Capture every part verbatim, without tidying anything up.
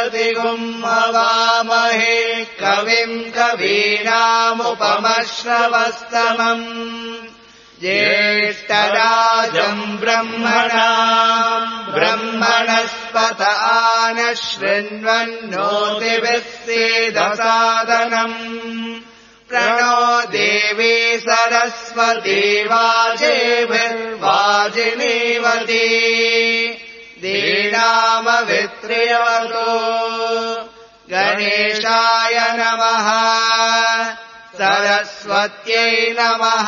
हवामहे कविम् कवीनामुपमश्रवस्तमम् ज्येष्ठराजम् ब्रह्मणाम् ब्रह्मणस्पत आनः शृण्वन्नोतिभिः सीदसादनम् प्रणो देवी सरस्वती वाजेभिर्वाजिनीवती दीनामवित्र्यवतो गणेशाय नमः सरस्वत्यै नमः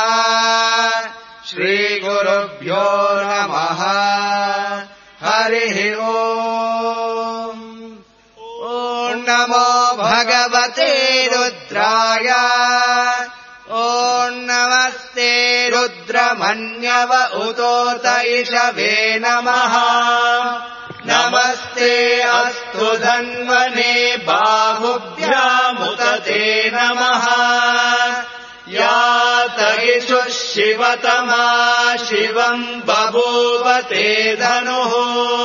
श्रीगुरुभ्यो नमः हरिः ओम् ॐ नमो भगवते रुद्राय ॐ नमस्ते रुद्रमन्यव उतोत इषवे नमः नमस्ते अस्तु धन्वने बाहुभ्यामुत ते नमः यात इषुः शिवतमा शिवम् बभूव ते धनुः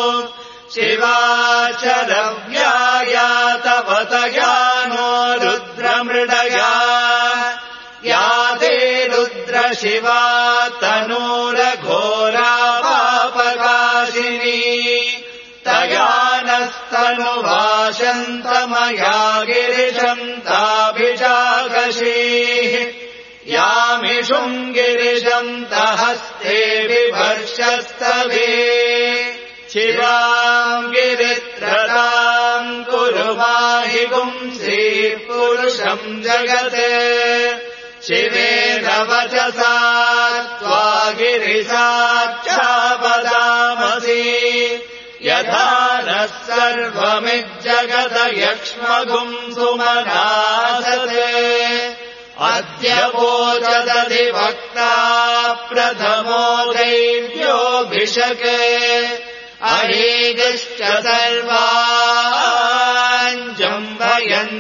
शिवाचरव्या यातवतया नो रुद्रमृडया या ते रुद्रशिवा तनूरघोरा पापकाशिनी तया नस्तनुवाशन्तमया गिरिशन्ताभिजागशीः यामिषुम् गिरिशन्तहस्ते बिभर्षस्तवे शिवाम् गिरित्रताम् कुरु माहि पुंसीः पुरुषम् जगते शिवेन वचसा त्वा गिरिसाक्षापदामसि यथा नः सर्वमिज्जगत यक्ष्मगुम् सुमनासते अद्य वोचदधिवक्ता प्रथमो दैव्योऽभिषके अहेगश्च सर्वान् जम्भयन्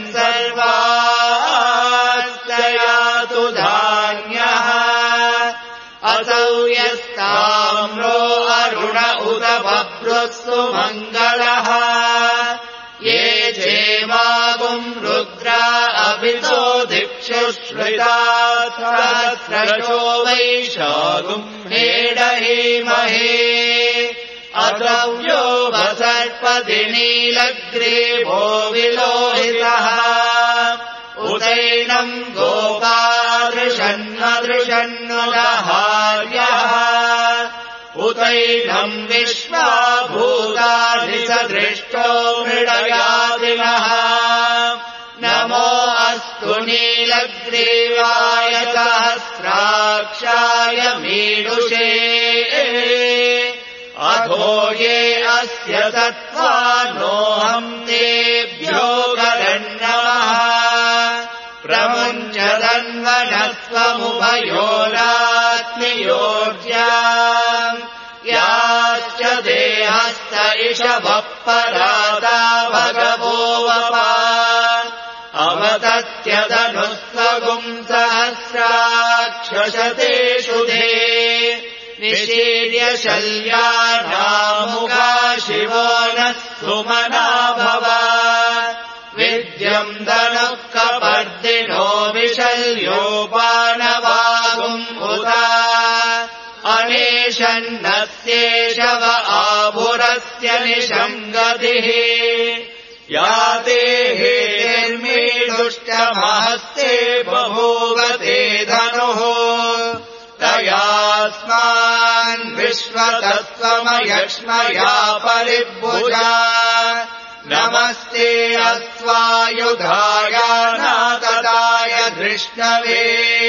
सर्वास्तयातु धान्यः असौ यस्ताम्रो अरुण उत बभ्रुस्सु मङ्गलः ये चेवागुम् रुद्रा अभितो दिक्षुश्रिता सहस्रशो वैशागुम् हेडहीमहे अद्रव्यो वसर्पति नीलग्रीवो विलोहितः उदैनम् गोपादृशन्नदृशन्नुदहार्यः उदैनम् विश्वाभूताधिसदृष्टो मृडयादिनः नमो अस्तु नीलग्रीवाय सहस्राक्षाय मीडुषे अधो ये अस्य सत्त्वानोऽहम् तेभ्यो करन्नमः प्रमुञ्च धन्वनस्त्वमुभयोरात्मियोर्ज्याम् याश्च देहस्त इषवः परादा भगवो वपा अवतत्यदनुस्वगुम् सहस्राक्षशतेषु धे निशीर्य शल्यानामुगा शिवो नः सुमना भव विद्यम् दनुः कपर्दिनो विशल्योपानवागुम् उदा अनेशन्नस्येषव आभुरस्य निशङ्गतिः या ते हेर्मीदुष्टमहस्ते बभूवते धनुः तयास्मान् विश्वतत्त्वमयक्ष्मया परिभुजा नमस्ते अस्त्वायुधाय नातदाय धृष्णवे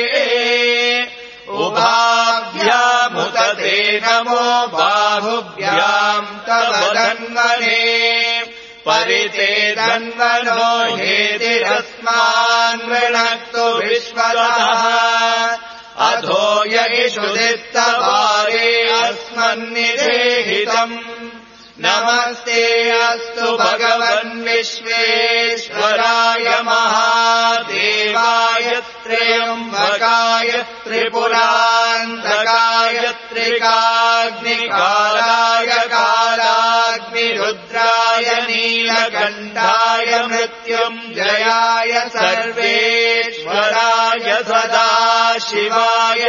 उभाभ्यामुत ते नमो बाहुभ्याम् तव धन्वने परिते धन्वनो हेतिरस्मान् वृणक्तु विश्वतः अधो य इषुदित्तवारे अस्मन्निदेहितम् नमस्ते अस्तु भगवन् विश्वेश्वराय महादेवाय त्र्यम्बकाय त्रिपुरान्तकाय त्रिकाग्निकालाय कालाग्निरुद्राय नील नीलकण्ठाय मृत्युञ्जयाय सर्वेश्वराय सदा शिवाय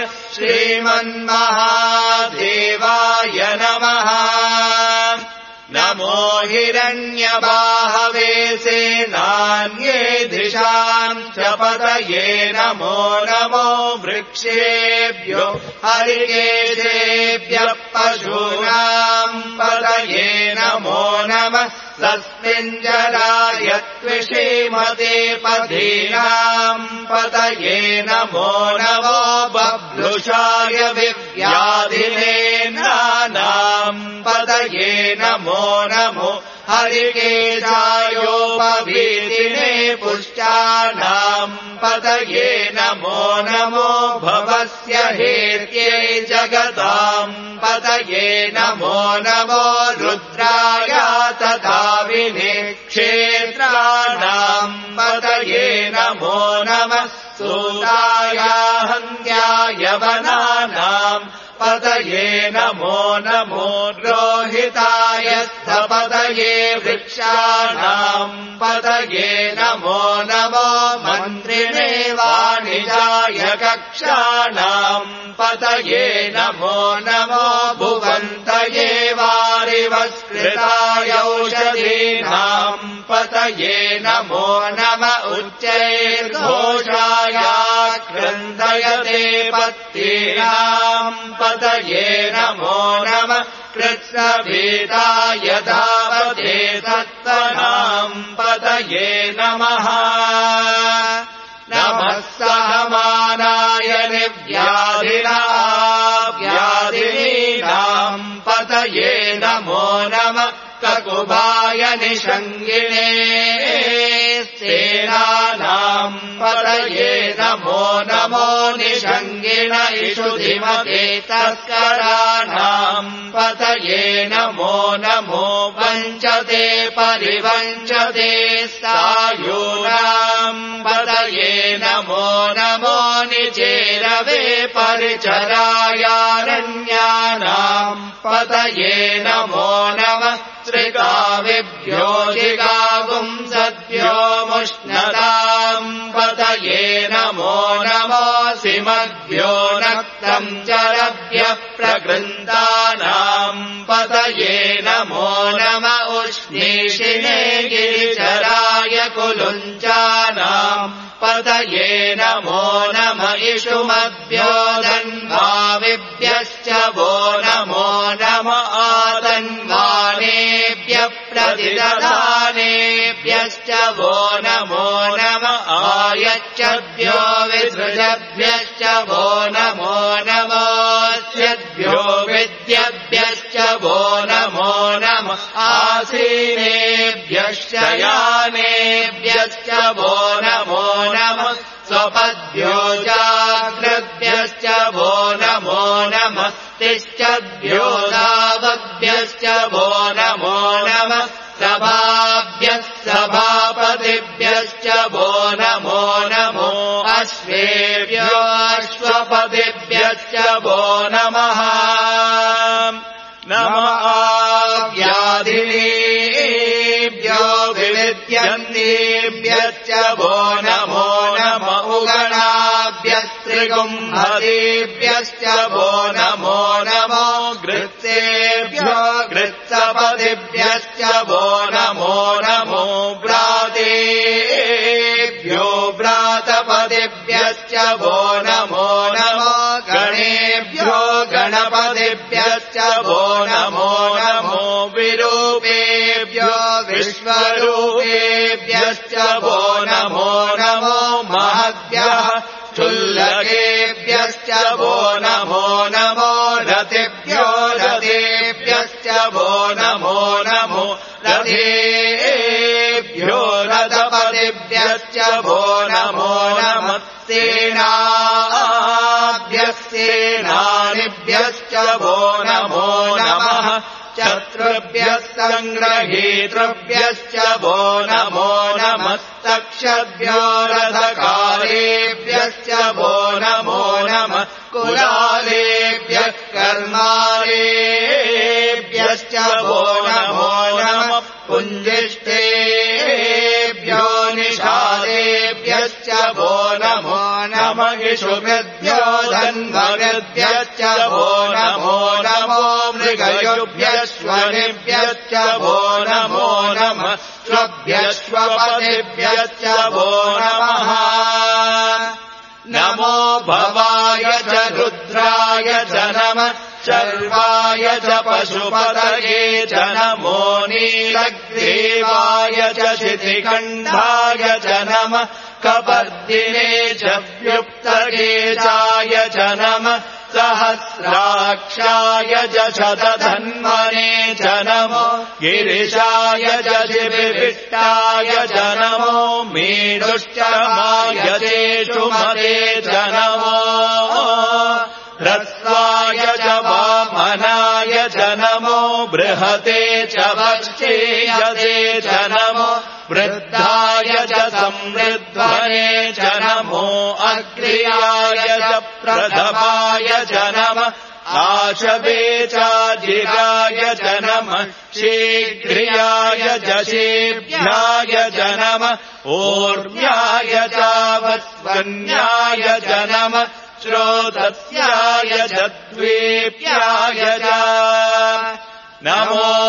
श्रीमन्महादेवाय नमः। नमो हिरण्यबाहवे सेनान्ये दिशाम् च पतये नमो नमो वृक्षेभ्यो हरिकेशेभ्यः पशूनाम् पतये नमो नमः। तस्मिन् जलाय त्विषीमते पदीनाम् पतये नमो नमो बभ्रुषाय विव्याधिने नानाम् पतये नमो नमो हरिकेशायोपवीतिने पुष्टानाम् पतये नमो नमो भवस्य हेत्यै जगताम् पतये नमो नमो रुद्राय तथा विने क्षेत्राणाम् पतये नमो नमः। सूताय हन्त्याय वनानाम् पतये नमो नमो रोहिताय स्थपतये वृक्षाणाम् पतये नमो नमो मन्त्रिणे वाणिजाय कक्षाणाम् पतये नमो नमो भुवन्तये वारिवस्कृताय औषधीनाम् पतये नमो नम उच्चैर्घोषाय क्रन्दयते पत्तीनाम् पतये नमो नमः। कृत्स्नभीताय धावते सत्त्वनाम् पतये नमः। नमः सहमानाय निर्व्याधिनाव्याधिनीनाम् पतये नमो नमः। ककुभाय निषङ्गिणे सेनानाम् पतये नमो नमो निषङ्गिण इषुधिमते तस्कराणाम् पतये नमो नमो वञ्चते परिवञ्चते सायूनाम् पतये नमो नमो निचेरवे परिचरायारण्यानाम् पतये नमो नमः। त्रिकाविभ्यो जिगागुंसद्भ्यो मुष्णताम् पतये नमो नमो सिमद्भ्यो नक्तम् चरभ्यः प्रकृन्तानाम् पतये नमो नम उष्णीषिणे गिरिचराय कुलुञ्चानाम् पतये नमो नम इषुमद्भ्यो धन्वाविभ्यश्च वो नमो नम आतन्वानेभ्यः प्रतिदधानेभ्यश्च वो नमो नम आयच्छद्भ्यो विसृजभ्यश्च वो नमो नमोऽस्यद्भ्यो विद्यभ्यश्च वो नमो नम आसीनेभ्यश्च यानेभ्यश्च वो नमो नमः। स्वपद्भ्यो जाग्रद्भ्यश्च वो नमो नमः। तिष्ठद्भ्यो धावद्भ्यश्च वो नमो नमः। सभाभ्यः सभापतिभ्यश्च वो नमो नमो अश्वेभ्यो अश्वपतिभ्यश्च वो नमः। नमः व्याधिनीभ्यो विविद्यन्तीभ्यश्च वो नमो नम उगणाभ्यस्त्रिगुम्भरीभ्यश्च वो नमो नमो घृत्सेभ्यो घृत्सपतिभ्यश्च वो नमो नमो व्रातेभ्यो व्रातपतिभ्यश्च वो नमो नमो गणेभ्यो गणपतिभ्यश्च वो नमो नमो विरूपेभ्यो विश्वरूपेभ्यश्च वो नमो नमो महद्भ्यः क्षुल्लकेभ्यश्च वो नमो नमो रतिभ्यो रतेभ्यश्च वो नमो नमो रथेभ्यो रथपतिभ्यश्च वो नमो नमः। सेनाभ्यः सेनानिभ्यश्च वो नमो नमः। शत्रुभ्यः सङ्ग्रहीतृभ्यश्च वो नमो नमस्तक्षभ्यो रथकारेभ्यश्च वो नमो नमः। कुलालेभ्यः कर्मालेभ्यश्च वो नमो नमः। पुञ्जिष्ठे इषुभ्यो धन्वगद्भ्यश्च वो नमो नमो मृगयुभ्यश्वनिभ्यश्च वो नमो नमः श्वभ्यश्वपतिभ्यश्च वो नमः नमो भवाय च रुद्राय च नमः शर्वाय च पशुपतये च नमो नीलग्रीवाय च शितिकण्ठाय च नमः कपर्दिने च व्युक्तकेशाय च नमः सहस्राक्षाय च शतधन्वने च नमो गिरिशाय च शिविविष्टाय च नमो मीडुष्टमाय चेषुमते च नमो ह्रस्वाय च वामनाय च नमो बृहते च वक्षेयते च नमो वृद्धाय च संवृध्वने च नमो अग्र्याय च प्रथमाय च नमः आशवे चाजिगाय च नमः शीघ्र्याय च शेभ्याय च नमः ऊर्व्याय चावस्वन्याय च नमः श्रोतस्याय च द्वेप्याय च नमो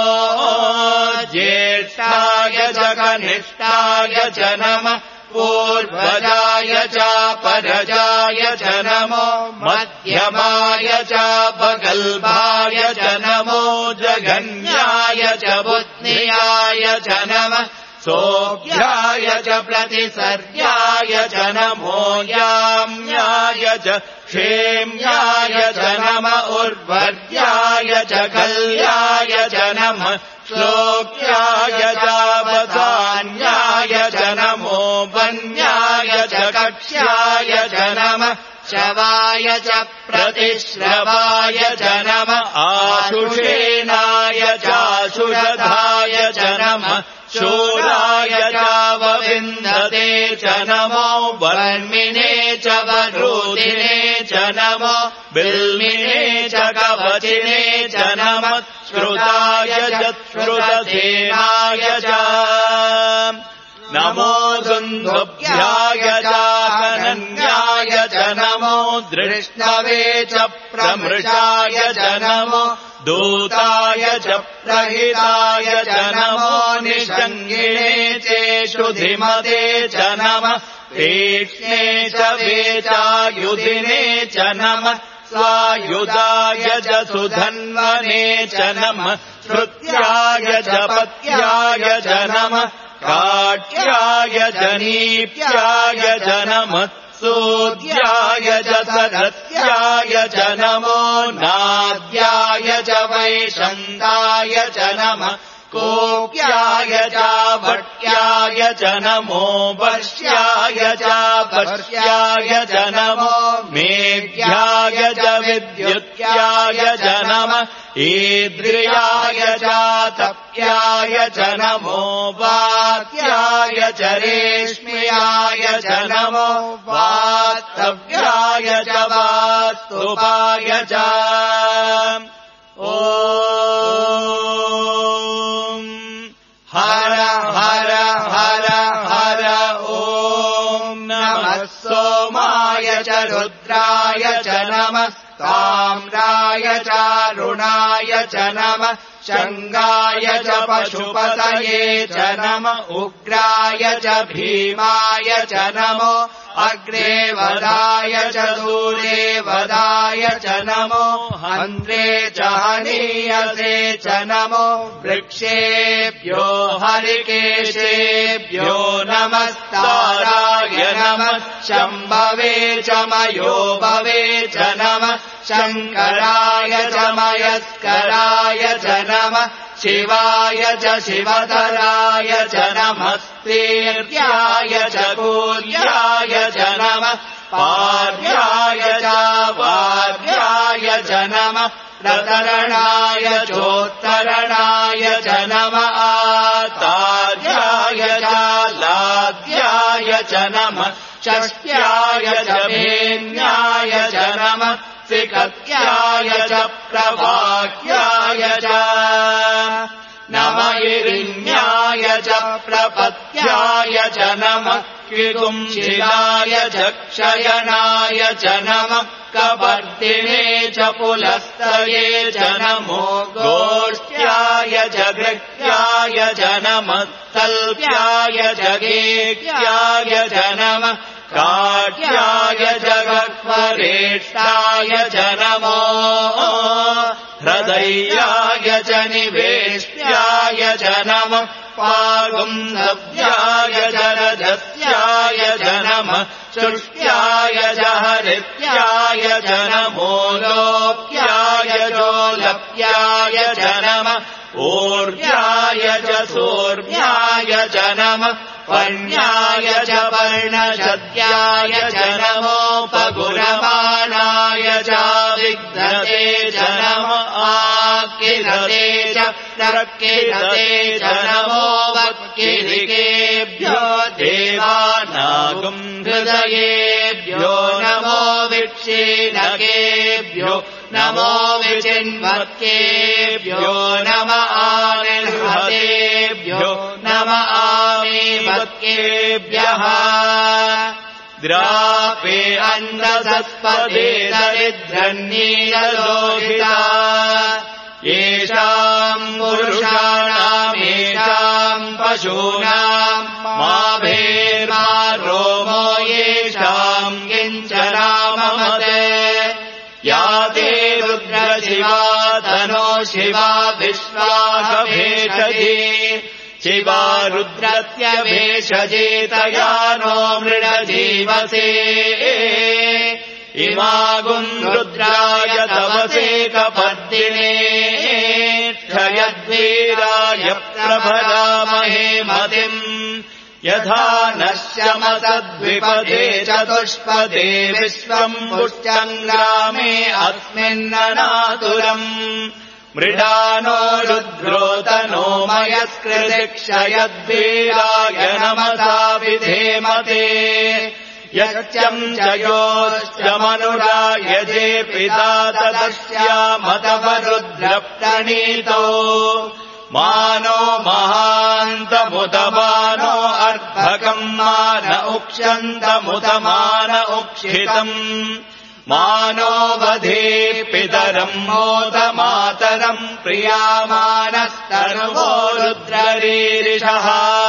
ज्येष्ठाय च कनिष्ठाय च नमः पूर्वजाय च परजाय च नमो मध्यमाय च बगल्भाय च नमो जघन्याय च बुद्ध्याय च नमः सोऽभ्याय च प्रतिसर्याय च नमो याम्याय च क्षेम्याय च नमः उर्वर्याय च कल्याय च नमः श्लोक्याय च वदान्याय च नमो वन्याय च कक्ष्याय च नमः शवाय च प्रतिश्रवाय च नमः आशुषेणाय चाशुषधाय च नमः शूराय चावविन्दते च नमो वर्मिणे च वरूधिने च नमो बिल्मिने च कवचिने च नमः श्रुताय च श्रुतसेनाय च नमो दुन्दुभ्याय चाहनन्याय च नमो दृष्णवे च प्रमृषाय च नमो दूताय च प्रहिताय च नमो निषङ्गिणे चेषुधिमते च नमः तीक्ष्णे च वेचायुधिने च नमः स्वायुधाय च सुधन्वने च नमः श्रुत्याय च पत्याय च नमः काट्याय च नीप्याय च नमः सूद्याय च सरस्याय च नमो नाद्याय च वैशन्ताय च नमः कोप्याय च भट्याय च नमो वर्ष्याय च वर्ष्याय च नमो मेघ्याय च विद्युत्याय च नमः ईद्रियाय च तप्याय च नमो वात्याय च रेश्म्याय च नमो वास्तव्याय च वास्तुपाय च ॐ हर हर हर हर ॐ नमः सोमाय च रुद्राय च नमः ताम्राय चारुणाय च नमः शङ्गाय च पशुपतये च नमः उग्राय च भीमाय च नमो अग्रे वदाय च दूरे वदाय च नमो हन्त्रे च हनीयसे च नमो वृक्षेभ्यो हरिकेशेभ्यो नमस्ताराय नमः शम्भवे च मयोभवे च नमः शङ्कराय च मयस्कराय च नमः शिवाय च शिवधराय च नमः स्त्रीर्याय च कूल्याय च नमः पार्याय च वार्याय च नमः प्रतरणाय चोत्तरणाय च नमः आतार्याय च लाद्याय च नमः षष्ट्याय च भेन्याय च नमः सिकत्याय च प्रभाक्याय च नमः इरिण्याय च प्रपत्याय च नमः किगुंशिलाय च क्षयनाय च नमः कपर्दिने च पुलस्तये च नमो गोष्ठ्याय च गृह्याय च नमः तल्प्याय च गेह्याय च नमः काट्याय जगत्वरेष्टाय च नमो हृदयाय च निवेष्ट्याय च नमः पागुंधव्याय जलजस्याय च नमः शुष्ट्याय च हरित्याय च नमो लोप्याय जोलप्याय च नमः ऊर्ध्याय च सूर्याय च नमः पर्ण्याय च पर्णशद्याय च नमोपगुरमाणाय च विघ्नते च नमः आकिरते च प्रकिरते च नमो वक्किरिकेभ्यो देवानागुं हृदयेभ्यो नमो विक्षीणकेभ्यो नमो विचिन्वक्केभ्यो नम आनिर्हतेभ्यो नम आमेवक्केभ्यः द्रापे अन्नसस्पदे दरिद्रन्नीललोहिता येषाम् पुरुषाणामेषाम् पशूनाम् मा भेर्मा रोमो येषाम् किञ्चनाममते या ते रुद्रशिवा तनो शिवा विश्वासभेषजे शिवा रुद्रस्य भेषजेतया नो मृडजीवसे इमागुम् रुद्राय तवसे कपर्दिने क्षयद्वीराय प्रभरामहे मतिम् यथा नश्यमसद्विपदे चतुष्पदे विश्वम् पुष्टम् ग्रामे अस्मिन्ननातुरम् मृडानो रुद्रोतनो मयस्कृतिक्षयद्वीराय नमसा विधेमते यच्चम् च योश्च मनुरायजे पिता तदस्यामतवरुद्रप्रणीतो मानो महान्तमुतमानो अर्भकम् मान उक्षन्तमुत मान उक्षितम् मानो वधे पितरम् मोद मातरम् प्रियामानस्तनुवो रुद्ररीरिषः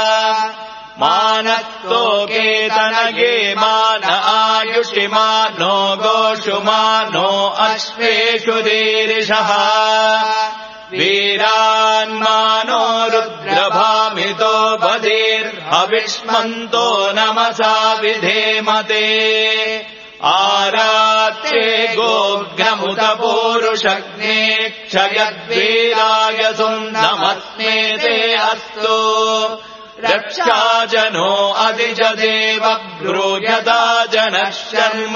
मानस्तोकेतनगे मान आयुषि मानो गोषु मानो अश्वेषु दीरिषः वीरान्मानो रुद्रभामितो बधिर्हविष्मन्तो नमसा विधेमते आरात्रे गोघ्नमुत पूरुषग्ने क्षयद्वीराय सुन्दमस्मेते अस्तु रक्षाजनो अधिजदेव ब्रूयता जनः शर्म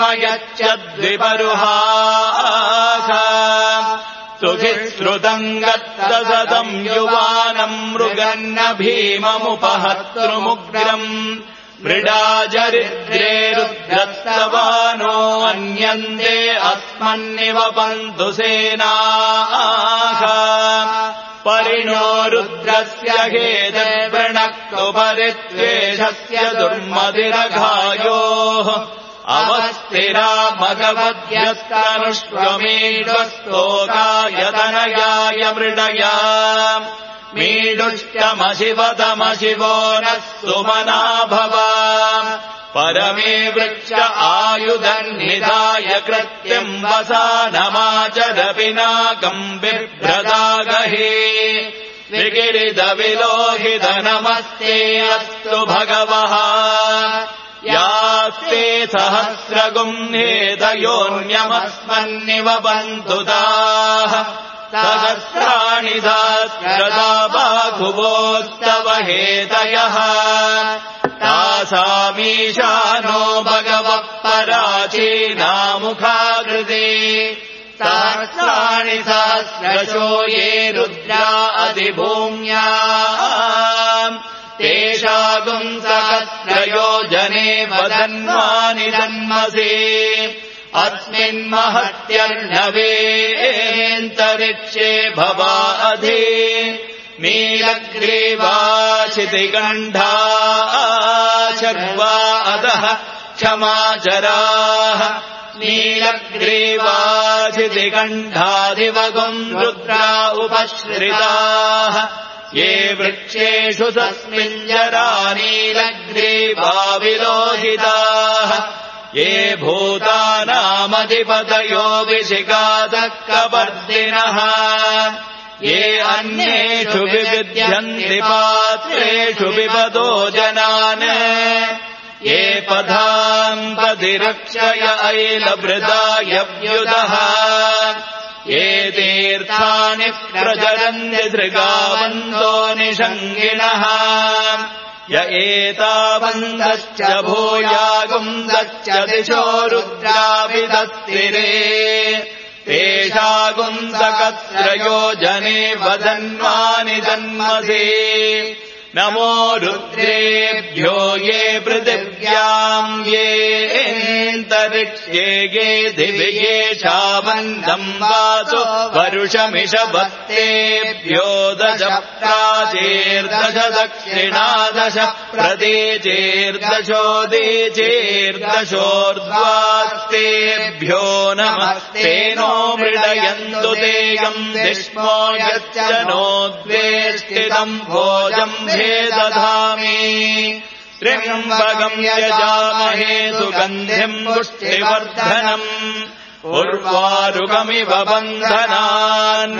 यच्चद्विपरुहाः सुधिश्रुतम् गत्तसतम् युवानम् मृगन्न भीममुपहर्तृमुग्रम् मृडाजरिद्रे रुद्रस्तवानो अन्यन्ते अस्मन्निव पन्तु सेनाः परिणो रुद्रस्य हेतव्रणक्तु परित्वेषस्य दुर्मदिरघायोः अवस्थिरा भगवद्भ्यस्तनुष्वमीढस्तोकायतनयाय मृडया मीडुष्टमशिवतमशिवो नः सुमना भव परमे वृक्ष आयुधन्निधाय कृत्यम् वसानमाचर पिनाकम् बिभ्रदागहे विगिरिदविलोहित नमस्ते अस्तु भगवः यास्ते सहस्रगुम्नेतयोन्यमस्मन्निव बन्धु ताः सहस्राणि सहस्रदा बाहुवोस्तव हेतयः तासामीशानो भगवः पराचीनामुखाकृते सहस्राणि सहस्रशो ये रुद्रा अधिभूम्या तेषागुम् सहस्रयोजने वदन्वानि जन्मसे अस्मिन्महत्यर्णवेऽन्तरिक्षे भवा अधि नीलग्रीवा क्षितिकण्ठा शर्वा अधः क्षमाचराः नीलग्रीवाचितिकण्ठादिवगुम् रुद्रा उपश्रिताः ये वृक्षेषु तस्मिञ्जरा नीलग्रीवा विलोहिताः ये भूतानामधिपतयो विशिखादः कपर्दिनः ये अन्येषु विविध्यन्ति पात्रेषु विपदो जनान् ये पदाम्पतिरक्षय ऐलभृदायव्युदः ये तीर्थानि प्रचरन्ति दृगावन्तो निषङ्गिणः य एतावन्तश्च भूयागुन्दश्च दिशो रुद्राविदस्तिरे तेषागुन्दकत्रयो जने वदन्वानि जन्मसि नमो रुद्रेभ्यो ये पृथिव्याम् ये एन्तरिक्ष्ये ये दिवि येषावन्दम् वासो वरुषमिषभक्तेभ्यो दश प्राचेर्दश दक्षिणादश प्रदेचेर्दशोदीचेर्दशोर्ध्वास्तेभ्यो नमस्तेनो मृडयन्तु तेयम् दिष्मो यच्च नोद्वेष्टितम् भोजम् दधामि त्र्यम्बकम् यजामहे सुगन्धिम् पुष्टिवर्धनम् उर्वारुकमिव बन्धनान्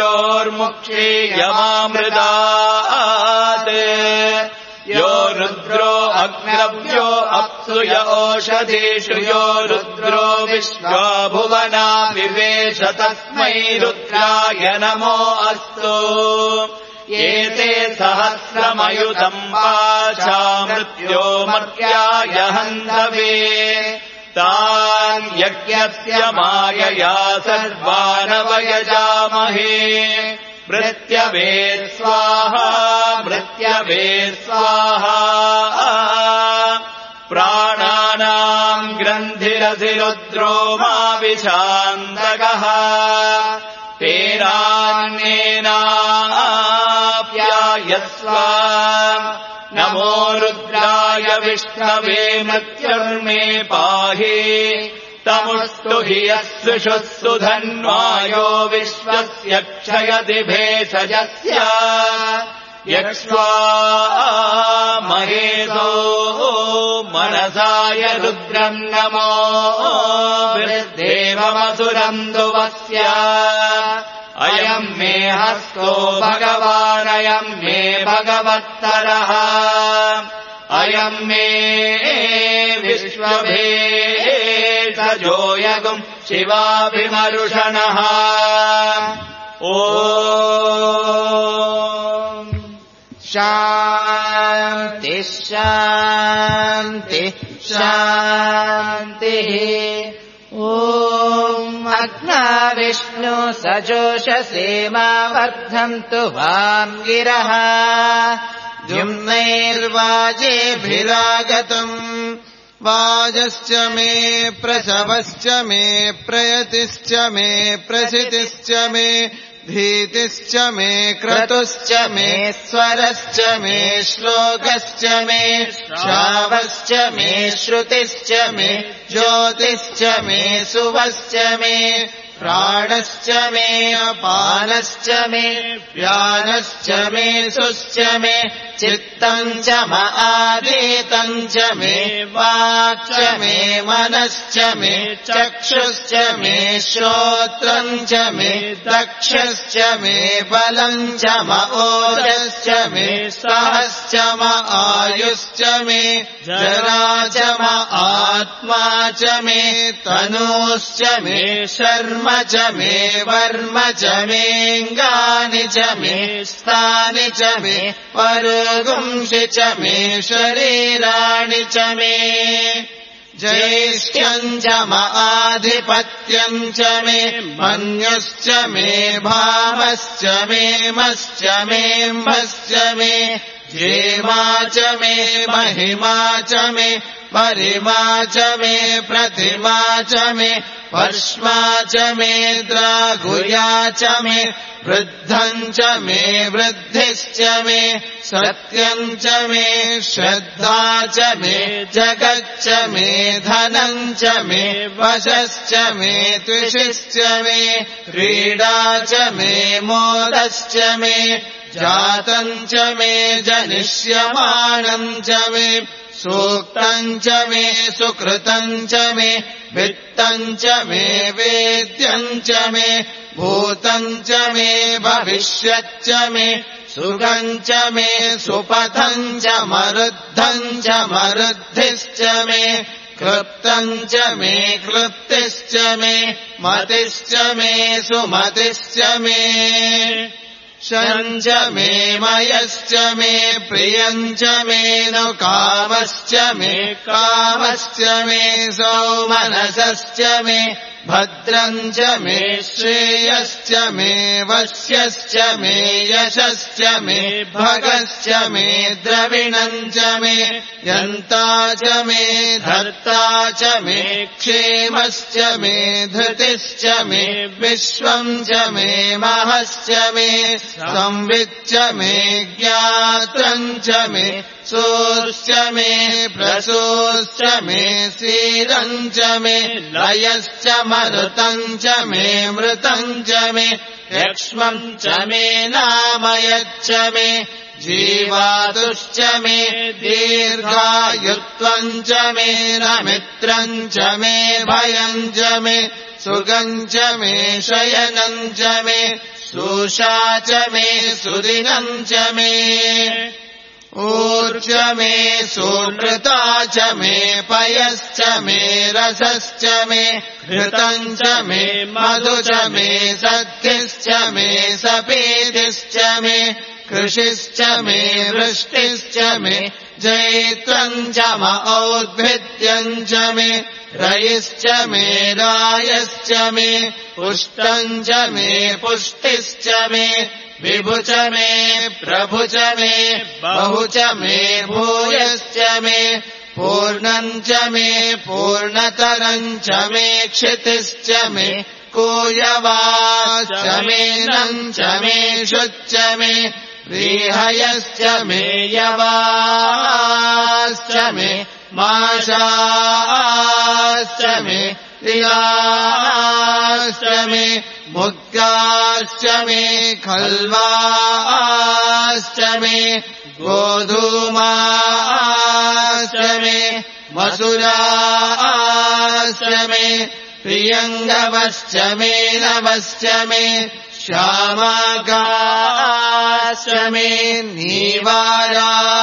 मृत्योर्मुक्षीयमामृतात् यो रुद्रो अग्नव्यो अप्सुय ओषधीषु यो रुद्रो विश्वा भुवना विवेश तस्मै रुद्राय नमो अस्तु एते सहस्रमयुतम् पाशा मृत्यो मर्त्याय हन्तवे तान् यज्ञस्य मायया सर्वानवयजामहे मृत्यवे स्वाहा मृत्यवे स्वाहा प्राणानाम् ग्रन्थिरसि रुद्रो मा विशान्तकः तेनान्येनाप्यायस्व नमो रुद्राय विष्णवे मृत्युर्मे पाहि तमुस्तु हि यस्विषुः सुधन्वायो विश्वस्य क्षयति भेषजस्य यक्ष्वा महेशो मनसाय रुद्रम् नमो देवमसुरम् दुवस्य अयम् मे हस्तो भगवानयम् मे भगवत्तरः अयम् मे विश्वभेषजोऽयगुम् शिवाभिमरुषणः ओ शान्ति शान्ति शान्तिः ॐ अग्ना विष्णु सजोषसे मा वर्धन्तु वाम् गिरः द्युम्नैर्वाजेभिरागतम् वाजश्च मे प्रसवश्च मे प्रयतिश्च मे प्रसितिश्च मे धीतिश्च मे क्रतुश्च मे स्वरश्च मे श्लोकश्च मे श्रावश्च मे श्रुतिश्च मे ज्योतिश्च मे सुवश्च मे प्राणश्च मे अपानश्च मे व्यानश्च मे सुश्च मे चित्तम् च म आदितम् च मे वाक् च मे मनश्च मे चक्षुश्च मे श्रोत्रम् च मे दक्षश्च मे बलम् च म ओजश्च मे सहश्च म आयुश्च मे जरा च म आत्मा च मे तनूश्च मे शर्म च मे वर्म च मेऽङ्गानि च मे स्थानि च मे परगुंसि च मे शरीराणि च मे ज्येष्ठ्यम् च म आधिपत्यम् च मे मन्युश्च मे भावश्च मे मश्च मे म्भश्च मे जेमा च मे महिमा च मे परिमा च मे प्रतिमा च मे वर्ष्मा च मे द्रागुया च मे वृद्धम् च मे वृद्धिश्च मे सत्यम् च मे श्रद्धा च मे जगच्च मे धनम् च मे वशश्च मे त्विषिश्च मे क्रीडा च मे मोदश्च मे जातम् च मे जनिष्यमानम् च मे सूक्तम् च मे सुकृतम् च मे वित्तम् च मे वेद्यम् च मे भूतम् च मे भविष्यच्च मे सुखम् च मे सुपथम् च मरुद्धम् च मरुद्धिश्च मे क्लृप्तम् च मे क्लृप्तिश्च मे मतिश्च मे सुमतिश्च मे शम् च मे मयश्च मे प्रियम् च मे नु कामश्च मे कामश्च मे सौमनसश्च मे भद्रम् च मे श्रेयश्च मे वश्यश्च मे यशश्च मे भगश्च मे द्रविणम् च मे यन्ता च मे धर्ता च मे क्षेमश्च मे धृतिश्च मे विश्वम् च मे महश्च मे संविच्च मे ज्ञात्रम् च मे सोश्च मे प्रसोश्च मे सीरम् च मे लयश्च मरुतम् च मे मृतम् च मे यक्ष्मम् च मे नामयच्च मे जीवातुश्च मे दीर्घायुत्वम् च मे नमित्रम् च मे भयम् च मे सुगम् च मे शयनम् च मे सुषा च मे सुदिनम् च मे ऊर्ज मे सुनृता च मे पयश्च मे रसश्च मे घृतम् च मे मधु च मे सद्भिश्च मे सपीतिश्च मे कृषिश्च मे वृष्टिश्च मे जैत्रम् च म औद्भिद्यम् च मे रयिश्च मे रायश्च मे पुष्टम् च मे पुष्टिश्च मे विभु च मे प्रभु च मे बहु च मे भूयश्च मे पूर्णम् च मे पूर्णतरम् च मे क्षितिश्च मे कूयवाश्च मे नम् च मे शुच्च मे व्रीहयश्च मे यवाश्च मे माशाश्च मे प्रियाश्च मे मुद्गाश्च मे खल्वाश्च मे गोधूमाश्च मे मसुराश्च मे प्रियङ्गवश्च मे नवश्च मे श्यामागाश्च मे नीवाराश्च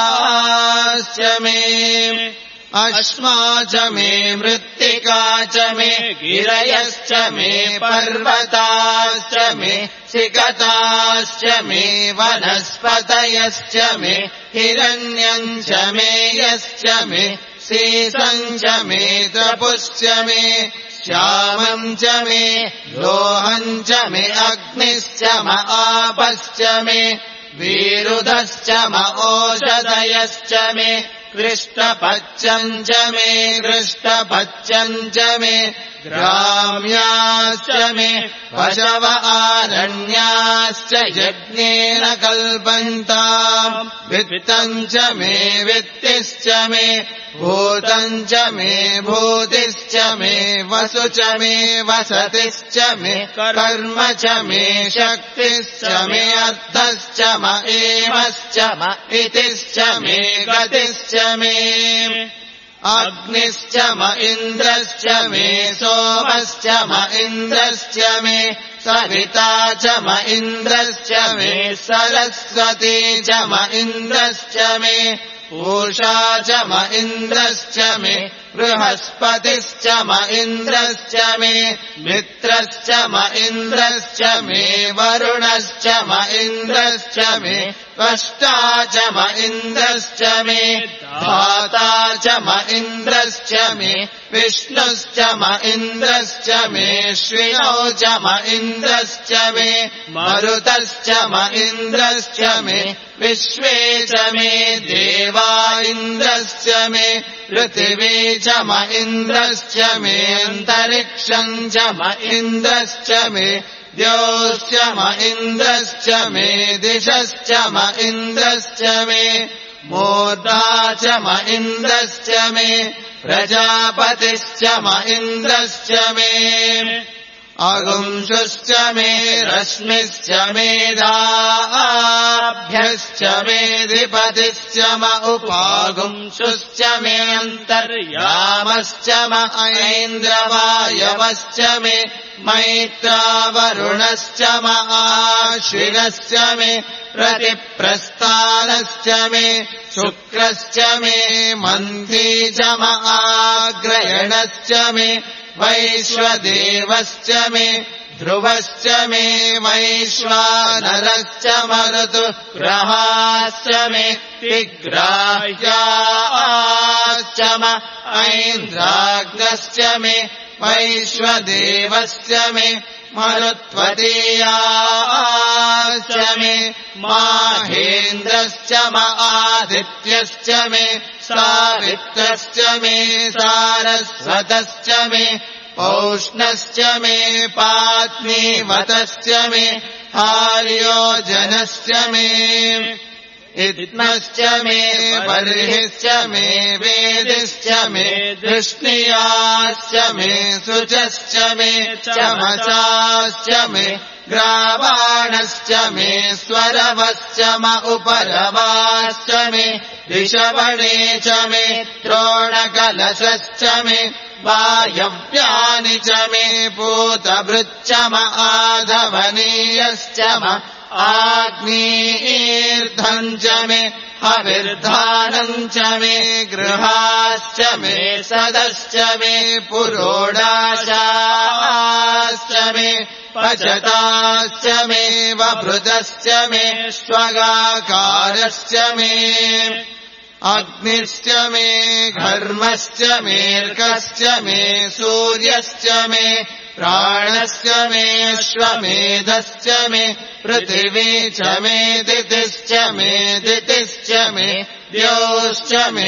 मे अश्मा च मे मृत्तिका च मे गिरयश्च मे पर्वताश्च मे सिकताश्च मे वनस्पतयश्च मे हिरण्यम् च मे यश्च मे सीसम् च मे तपुश्च मे श्यामम् च मे लोहम् च मे अग्निश्च म आपश्च मे वीरुधश्च म ओषधयश्च मे कृष्णपच्यम् च मे कृष्णपच्यम् च मे ग्राम्याश्च मे पशव आरण्याश्च यज्ञेन कल्पन्ताम् वित्तम् च मे वित्तिश्च मे भूतम् च मे भूतिश्च मे वसु च मे वसतिश्च मे कर्म च मे शक्तिश्च मे अर्थश्च म एवश्च म इतिश्च मे गतिश्च मे अग्निश्च म इन्द्रश्च मे सोमश्च म इन्द्रश्च मे सविता च म इन्द्रश्च मे सरस्वती च म इन्द्रश्च मे पूषा च म इन्द्रश्च मे बृहस्पतिश्च म इन्द्रश्च मे मित्रश्च म इन्द्रश्च मे वरुणश्च म इन्द्रश्च मे त्वष्टा च म इन्द्रश्च मे धाता च म इन्द्रश्च मे विष्णुश्च म इन्द्रश्च मे श्विनौ च म इन्द्रश्च मे मरुतश्च म इन्द्रश्च मे विश्वे च मे देवा इन्द्रश्च मे पृथिवी च म इन्द्रश्च मे अन्तरिक्षम् च म इन्द्रश्च मे द्यौश्च म इन्द्रश्च मे दिशश्च म इन्द्रश्च मे मूर्धा च म इन्द्रश्च मे प्रजापतिश्च म इन्द्रश्च मे अगुंशुश्च मे रश्मिश्च मेधाभ्यश्च मेधिपतिश्च म उपागुंशुश्च मे अन्तर्यामश्च म ऐन्द्रवायवश्च मे मैत्रावरुणश्च म आश्विनश्च मे प्रतिप्रस्थानश्च मे शुक्रश्च मे मन्थी च म आग्रयणश्च मे वैश्वदेवश्च मे ध्रुवश्च मे वैश्वानरश्च मरुतुग्रहाश्च मे तिग्राह्याश्च म ऐन्द्राग्नश्च मे वैश्वदेवश्च मे मरुत्वतीयाश्च मे माहेन्द्रश्च म आदित्यश्च मे सावित्रश्च मे सारस्वतश्च मे पौष्णश्च मे पात्नीवतश्च मे हार्योजनश्च मे इत्मश्च मे बर्हिश्च मे वेदिश्च मे धृष्णियाश्च मे शुचश्च मे चमसाश्च मे ग्रावाणश्च मे स्वरवश्च म उपरवाश्च मे ऋषवणे च मे द्रोणकलशश्च मे वायव्यानि च मे पूतभृच्च म आधवनीयश्च म आग्नीर्धम् च मे हविर्धानम् च मे गृहाश्च मे सदश्च मे पुरोडाशाश्च मे पचताश्च मे वभृतश्च मे स्वगाकारश्च मे अग्निश्च मे घर्मश्च मेऽर्कश्च मे सूर्यश्च मे प्राणश्च मे अश्वमेधश्च मे पृथिवी च मे दितिश्च मे दितिश्च मे द्यौश्च मे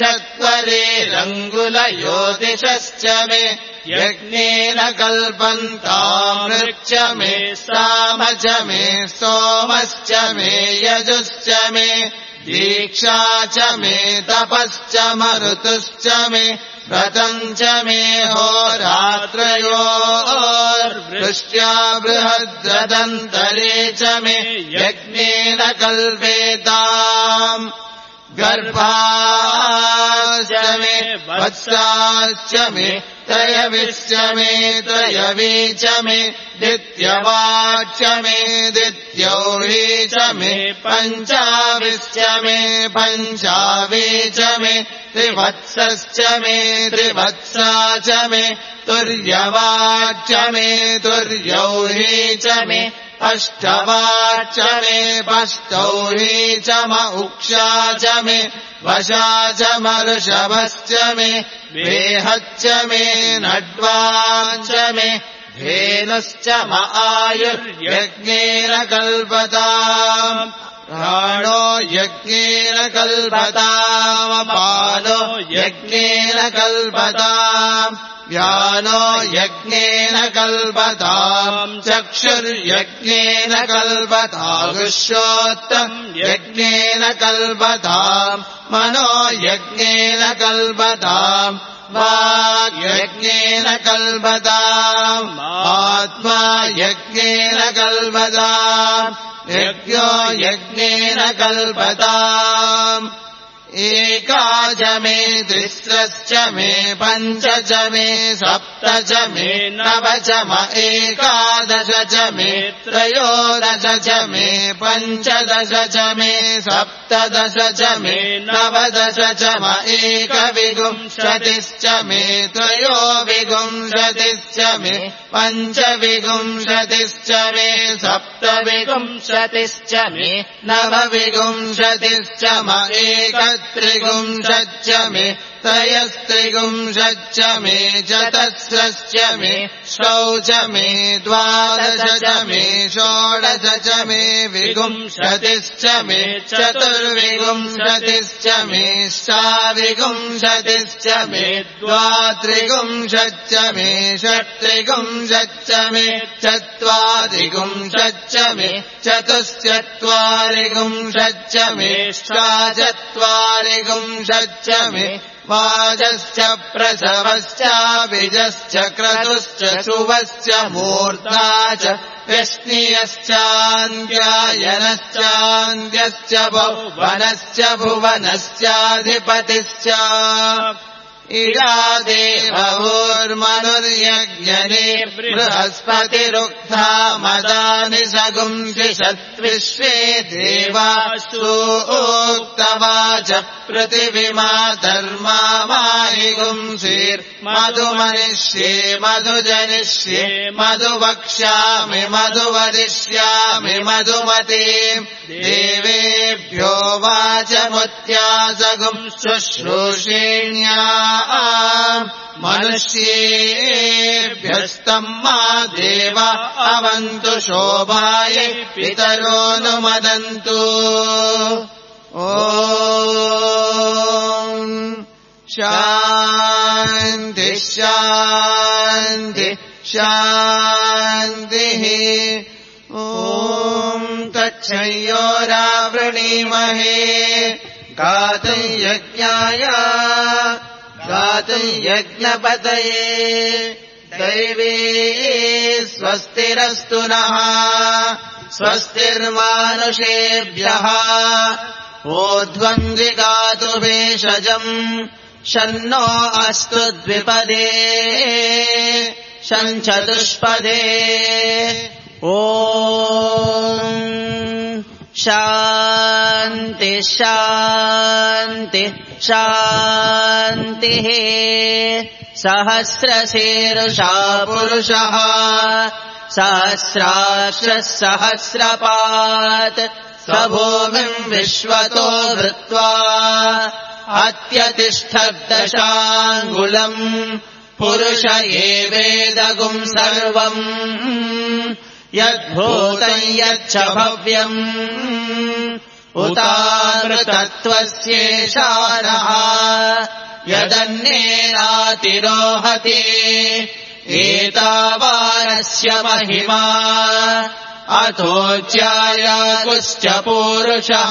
चत्वरेरङ्गुलयोतिषश्च मे यज्ञेन कल्पन्तामृच्च मे साम च मे सोमश्च मे यजुश्च मे दीक्षा च मे तपश्च मरुतुश्च मे व्रतम् च मे होरात्रयोर्वृष्ट्या बृहद्रदन्तरे च मे यज्ञेन कल्पेताम् गर्भाश्च मे वत्साश्च मे त्रयविश्च मे त्रयवी च मे दित्यवाच्च मे दित्यौरी च मे पञ्चाविश्च मे पञ्चावी च मे त्रिवत्सश्च मे त्रिवत्सा च मे तुर्यवाच्च मे तुर्यौरी च मे अष्टवाच्च मे पष्टौरी च म उक्षा च मे वशा च मऋषभश्च मे वेहच्च मे नड्वाच्च मे धेनुश्च म आयुर्यज्ञेन कल्पताम् प्राणो यज्ञेन कल्पतामपानो यज्ञेन कल्पताम् व्यानो यज्ञेन कल्पताम् चक्षुर्यज्ञेन कल्पतागुष्योत्तम् यज्ञेन कल्पताम् मनो यज्ञेन कल्पताम् वाग्यज्ञेन कल्पताम् आत्मा यज्ञेन कल्पताम् यज्ञो यज्ञेन कल्पताम् एका च मे तिस्रश्च मे पञ्च च मे सप्त च मे नव च म एकादश च मे त्रयोदश च मे पञ्चदश च मे सप्तदश च मे नवदश च म एकविंशतिश्च मे त्रयोविंशतिश्च मे पञ्चविंशतिश्च मे सप्तविंशतिश्च मे नवविंशतिश्च म एकत्रिंशच्च मे त्रयस्त्रिंशच्च मे चतस्रश्च मे षोडश मे द्वादश च मे षोडश च मे विंशतिश्च मे चतुर्विंशतिश्च मे षाविंशतिश्च मे द्वात्रिंशच्च मे षट्त्रिंशच्च मे चत्वारिंशच्च मे चतुश्चत्वारिंशच्च मे षट्चत्वारिंशच्च मे वाजश्च प्रसवश्च बीजश्च क्रतुश्च शुभश्च मूर्धा च व्यश्नियश्चान्द्यायनश्चान्द्यश्च भुवनश्च भुवनश्चाधिपतिश्च इडा देवोर्मनुर्यज्ञने बृहस्पतिरुक्था मदानि सगुंसि सत्विश्वे देवासु उक्तवाच पृथिवीमातर्मा माहिगुंसीर्मधुमनिष्ये मधुजनिष्ये मधुवक्ष्यामि मधुवदिष्यामि मधुमतीम् देवेभ्यो वाचमुत्यासगुं शुश्रूषेण्या मनुष्येभ्यस्तम् मा देव अवन्तु शोभाय पितरोऽनुमदन्तु ॐ शान्ति शान्ति शान्तिः ॐ तच्छयोरावृणीमहे गातुम् यज्ञाय गातुम् यज्ञपतये दैवी स्वस्तिरस्तु नः स्वस्तिर्मानुषेभ्यः ऊर्ध्वन्द्विगातु भेषजम् शन्नो अस्तु द्विपदे शञ्चतुष्पदे ॐ शान्ति शान्ति शान्तिः सहस्रशीर्षा पुरुषः सहस्राक्षः सहस्रपात् स भूमिम् विश्वतो धृत्वा अत्यतिष्ठद्दशाङ्गुलम् पुरुष एवेदगुम् सर्वम् यद्भूतम् यच्च भव्यम् उतामृतत्वस्येषानः यदन्येनातिरोहति एतावानस्य महिमा अथोच्चायाकुश्च पूरुषः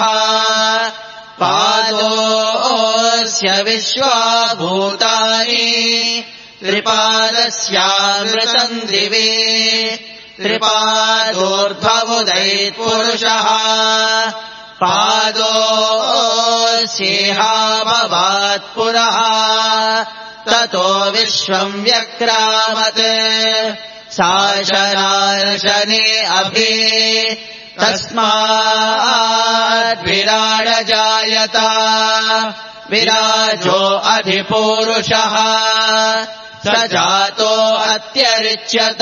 पादोऽस्य विश्वाभूतानि त्रिपादस्यामृतम् दिवे त्रिपादोर्ध्वमुदैत्पुरुषः पादोऽस्येहाभवात्पुरः ततो विश्वम् व्यक्रामत् शासनार्शने अभि तस्माद्विराडजायत विराजो अधिपूरुषः स जातो अत्यरिच्यत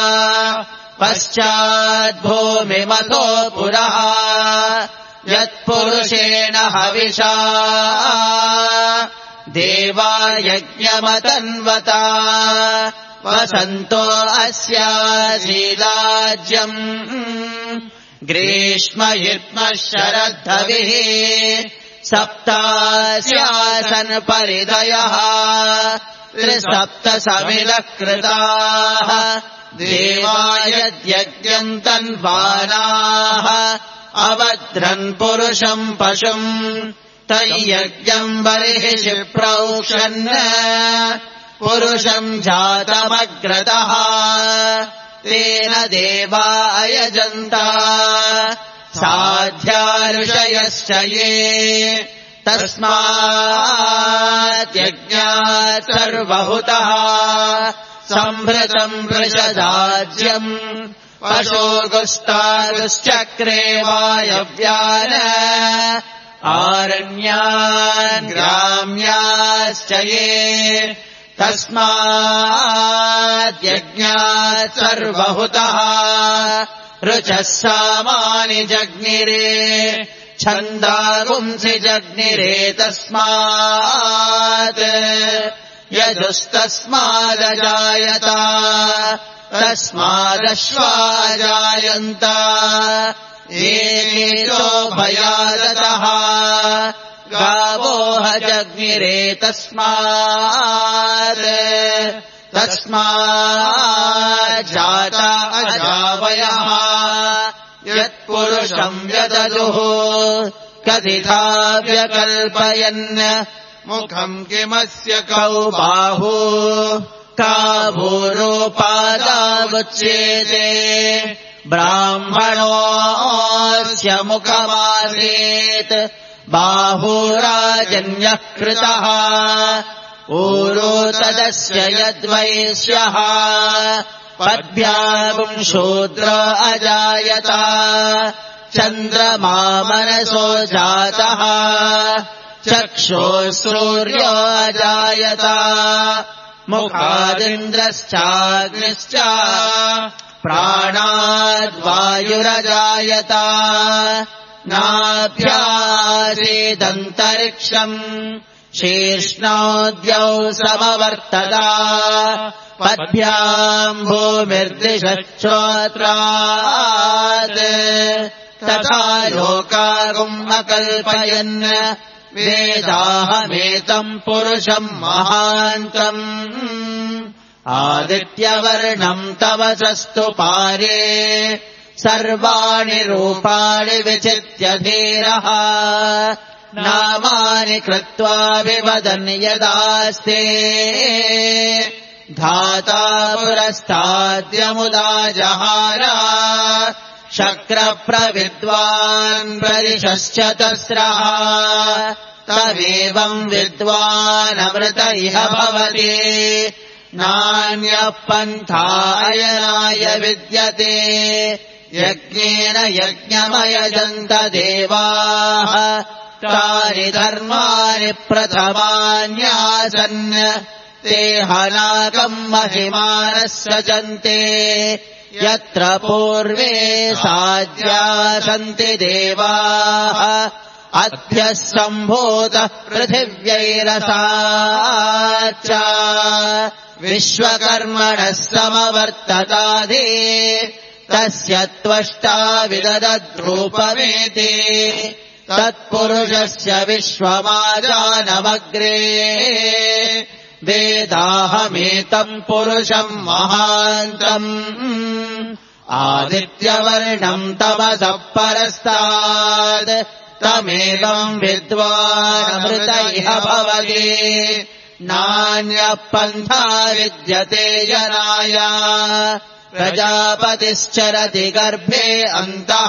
पश्चाद्भूमिमतो पुरः यत्पुरुषेण हविषा देवा यज्ञमतन्वता वसन्तो अस्यासीदाज्यम् ग्रीष्म युष्मः शरद्धविः सप्तास्यासन् परिदयः त्रिसप्त समिलः कृताः देवा यद्यज्ञम् तन्वानाः अवध्रन् पुरुषम् पशुम् तय्यज्ञम् बर्हिषि प्रौक्षन् पुरुषम् जातमग्रतः तेन देवा अयजन्ता साध्या ऋषयश्च ये तस्मात् यज्ञात् सर्वहुतः संभृतम् वृषदाज्यम् पशोगुस्तागुश्चक्रे वायव्यान आरण्यान् ग्राम्याश्च ये तस्मात् यज्ञात् सर्वहुतः ऋचः सामानि जग्निरे छन्दागुंसि जग्निरे तस्मात् यजुस्तस्मादजायत तस्मादश्वाजायन्त एकेशो भयादतः गावोह जग्निरे तस्मात् तस्माज्जाता अजावयः यत्पुरुषम् व्यदजुः कथिता व्यकल्पयन् मुखम् किमस्य कौ बाहु का भूरोपादावुच्येते ब्राह्मणोऽस्य मुखमासीत् बाहुराजन्यः कृतः ऊरो तदस्य यद्वैश्यः पद्भ्याम् शूद्र अजायत चन्द्रमा मनसो जातः चक्षुः सूर्यो अजायत मुखादिन्द्रश्चाग्निश्च प्राणाद्वायुरजायत नाभ्यासीदन्तरिक्षम् शीर्ष्णोद्यौ समवर्तता पद्भ्याम् भूमिर्दिशश्चोत्रात् तथा लोकागुम् अकल्पयन् वेदाहमेतम् पुरुषम् महान्तम् आदित्यवर्णम् तवसस्तु पारे सर्वाणि रूपाणि विचित्य धीरः नामानि कृत्वा विवदन् यदास्ते धाता पुरस्ताद्यमुदा जहार शक्रप्रविद्वान् परिशश्च तस्रः तमेवम् विद्वानमृत इह भवति नान्यः पन्थायनाय विद्यते यज्ञेन यज्ञमयजन्त देवाः तानि धर्माणि प्रथमान्यासन् ते हनाकम् महिमानः सजन्ते यत्र पूर्वे साध्या सन्ति देवाः अद्भ्यः सम्भूतः पृथिव्यैरसाच्च विश्वकर्मणः समवर्ततादि तस्य त्वष्टा विददद्रूपमेति तत्पुरुषस्य विश्वमाजानमग्रे वेदाहमेतम् पुरुषम् महान्तम् आदित्यवर्णम् तमसः परस्तात् तमेवम् विद्वानमृत इह भवति नान्यः पन्था विद्यते जनाय प्रजापतिश्चरति गर्भे अन्तः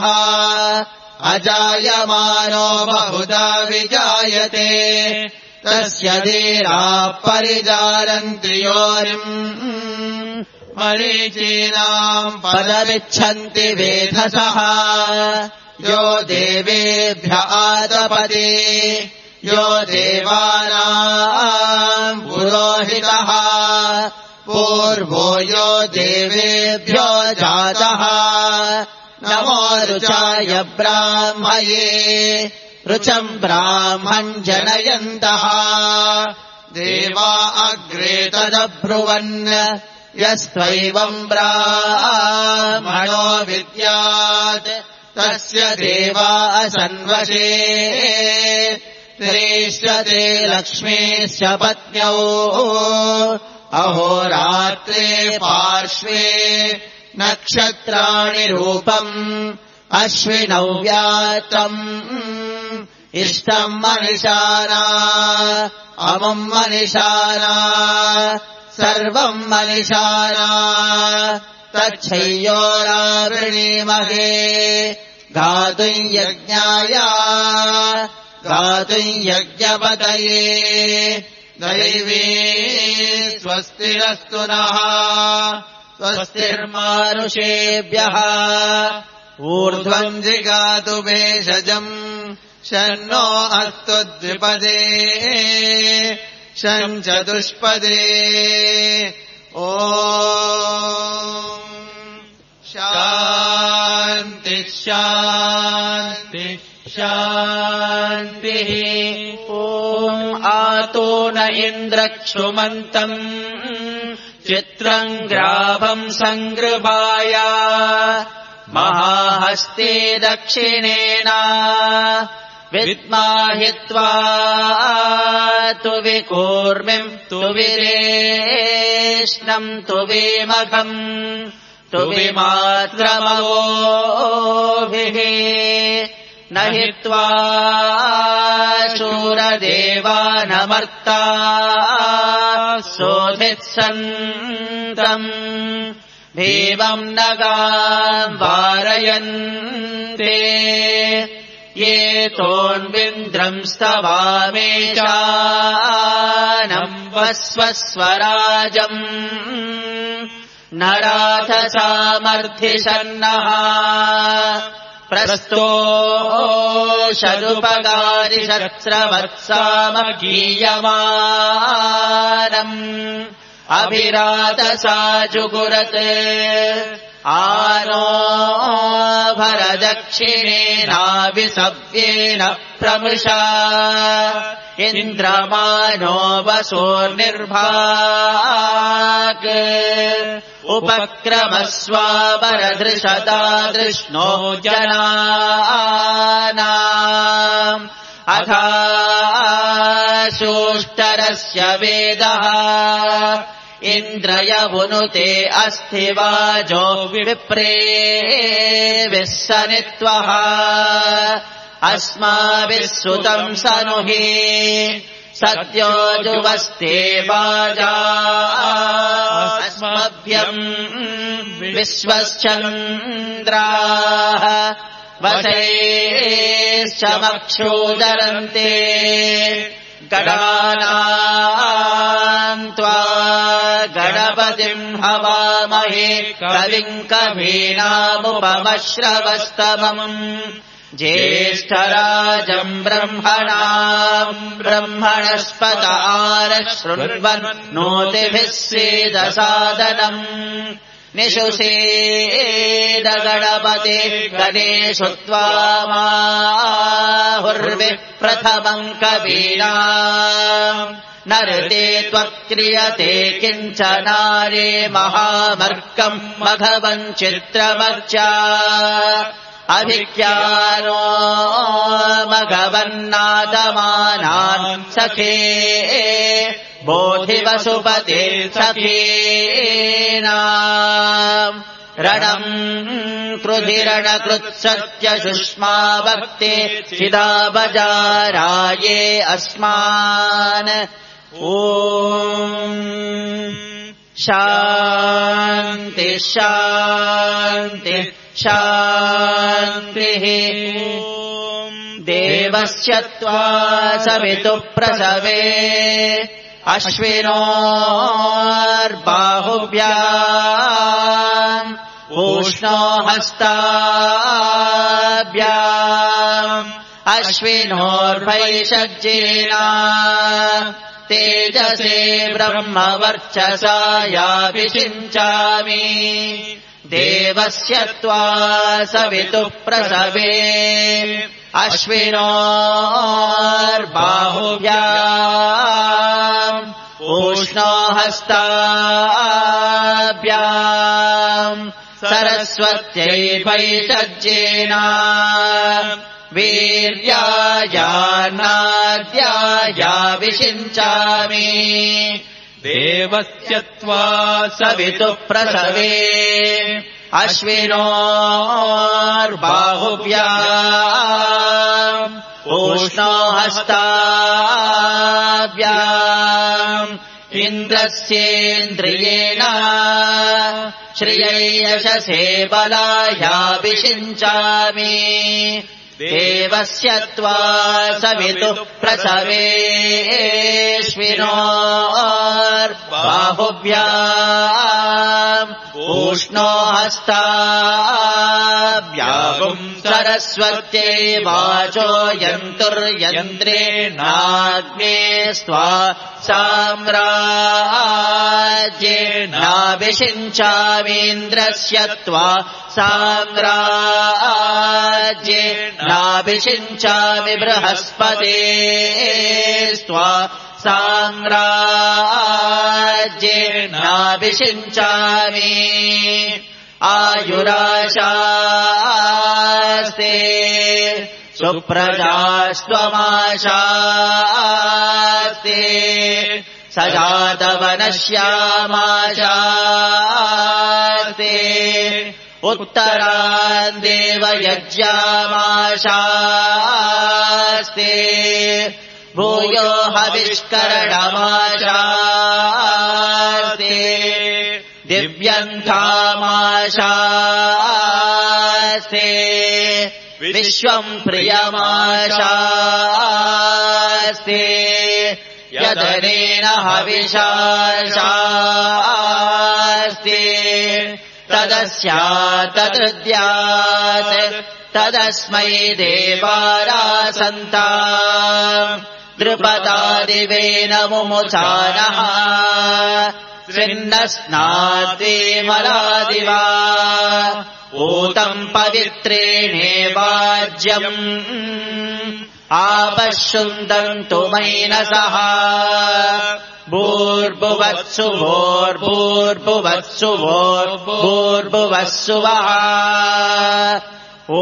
अजायमानो बहुधा विजायते तस्य धीराः परिजानन्ति योनिम् मरीचीनाम् पदमिच्छन्ति वेधसः यो देवेभ्य आतपति यो देवानाम् पुरोहितः पूर्वो यो देवेभ्यो जातः नमो रुचाय ब्राह्मये रुचम् ब्राह्मम् जनयन्तः देवा अग्रे तदब्रुवन् यस्त्वैवम् ब्राह्मणो विद्यात् तस्य देवा असन्वशे त्रिश्चते लक्ष्मीश्च पत्न्यौ अहोरात्रे पार्श्वे नक्षत्राणि रूपम् अश्विनौ व्यातम् इष्टम् मनिषाना अमुम् मनिषाना सर्वम् मनिषाना तच्छय्योरावृणीमहे गातुम् यज्ञाय गातुम् यज्ञपतये दैवी स्वस्तिरस्तु नः स्वस्तिर्मानुषेभ्यः ऊर्ध्वम् जिगातु भेषजम् शन्नो अस्तु द्विपदे शं चतुष्पदे ॐ शान्ति शान्ति शान्तिः ॐ आतो न इन्द्रक्षुमन्तम् चित्रम् ग्राभम् सङ्गृभाय महाहस्ते दक्षिणेन विद्माहित्वा तु विकूर्मिम् तु विरेष्णम् तु विमखम् तु विमात्रमवोभिः न हित्वा शूरदेवानमर्ता सोऽधित्सन्तम् भीमम् नगाम् वारयन्ते ये तोन्विन्द्रम् स्तवामेशानम् वस्वस्वराजम् नराथ सामर्थिषन्नः प्रस्तोषदुपगारिषत्स्रवत्सामगीयमानम् अभिरातसा जुगुरत् आनो भरदक्षिणेनाभिसव्येन प्रमृषा इन्द्रमानो वसोर्निर्भाक् उपक्रमस्वापरदृशतादृष्णो जनानाम् अथाशोष्टरस्य वेदः इन्द्रयवुनुते अस्थिवाजो विप्रेभिः सनित्वः अस्माभिः सुतम् सनुहि सद्यो जुवस्ते वाजा अस्मभ्यम् विश्वश्चन्द्राः वशैश्च मक्षोदरन्ते गणानाम् त्वा गणपतिम् हवामहे कविम् कवीनामुपमश्रवस्तमम् ज्येष्ठराजम् ब्रह्मणाम् ब्रह्मणस्पत आरशृण्वन्नोतिभिः सेदसादनम् निशुषेद गणपते गणेषु त्वामाहुर्विः प्रथमम् कवीनाम् नरते त्वक्रियते किञ्चनारे महामर्कम् मघवम् चित्रमर्चा अभिज्ञानो मघवन्नादमानान् सखे बोधिवसुपते सखेनाम् रणम् कृधिरणकृत्सत्यशुष्मा भक्ते चिदाबजाराये अस्मान् ॐ शान्ति शान्ति शान्तिः देवस्य त्वा सवितुः प्रसवे अश्विनोर्बाहुभ्याम् ऊष्णो हस्ताभ्याम् अश्विनोर्भैषज्येन तेजसे ब्रह्मवर्चसा याभिषिञ्चामि देवस्य त्वा सवितुः प्रसवे अश्विनोर्बाहुभ्याम् ऊष्णो हस्ताभ्याम् सरस्वत्यै पैषज्येन वीर्यायान्नाद्याया विषिञ्चामि देवस्य त्वा सवितुः प्रसवे अश्विनोर्बाहुभ्याम् ऊष्णो हस्ताभ्याम् इन्द्रस्येन्द्रियेण श्रियै यशसे बलायाभिषिञ्चामि देवस्य त्वा सवितुः प्रसवेश्विनोर्बाहुभ्याम् ऊष्णो हस्ताभ्याम् सरस्वत्यै वाचो यन्तुर्यन्त्रेणाग्ने स्वा साम्राज्येनाभिषिञ्चामीन्द्रस्य त्वा साम्राज्ये नाभिषिञ्चामि बृहस्पते स्त्वा साम्राज्ये नाभिषिञ्चामि आयुराशास्ते सुप्रजास्त्वमाशास्ते सजातवनश्यामाशास्ते उत्तरान् देवयज्ञामाशास्ते भूयो हविष्करणमाशास्ते दिव्यन्थामाशास्ते विश्वम् प्रियमाशास्ते यदनेन हविषाशास्ते तदस्यात्तदृद्यात् तदस्मै देवारासन्ता द्रुपदादिवेन मुमुचानः स्विन्नस्नाद्विमलादिवा ऊतम् पवित्रेणेवाज्यम् आपश्युन्दन्तु मैनसः भूर्भुवत्सु भोर्भूर्भुवत्सु भोर्भूर्भुवस्सु वः ॐ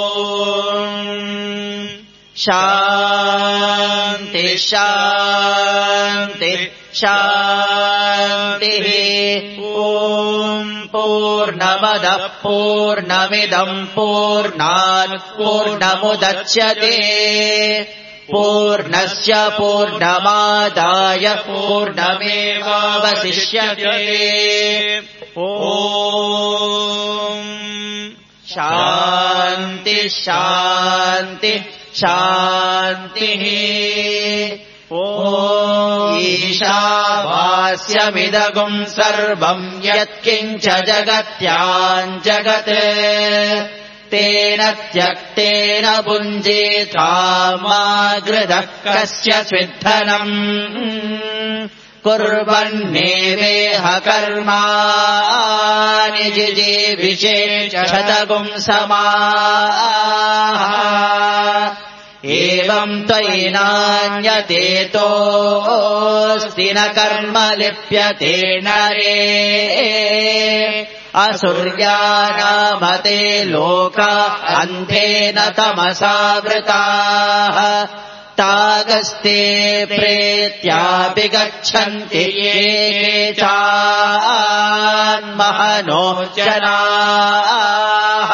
शान्ति शान्ति शान्तिः ॐ पूर्णमदः पूर्णमिदम् पूर्णात् पूर्णमुदच्यते पूर्णस्य पूर्णमादाय पूर्णमेवावशिष्यते ॐ शान्ति शान्ति शान्तिः ॐ ईशावास्यमिदगुम् सर्वम् यत्किञ्च जगत्याम् जगत् तेन त्यक्तेन भुञ्जीता मा गृधः कस्य स्विद्धनम् कुर्वन्नेवेह कर्माणि जिजीविषेशतगुम् समाः एवम् त्वयि नान्यतेतोऽस्ति न कर्म लिप्यते नरे असुर्यानामते लोका अन्धेन तमसावृताः तागस्ते प्रेत्यापि गच्छन्ति ये चान्महनो जनाः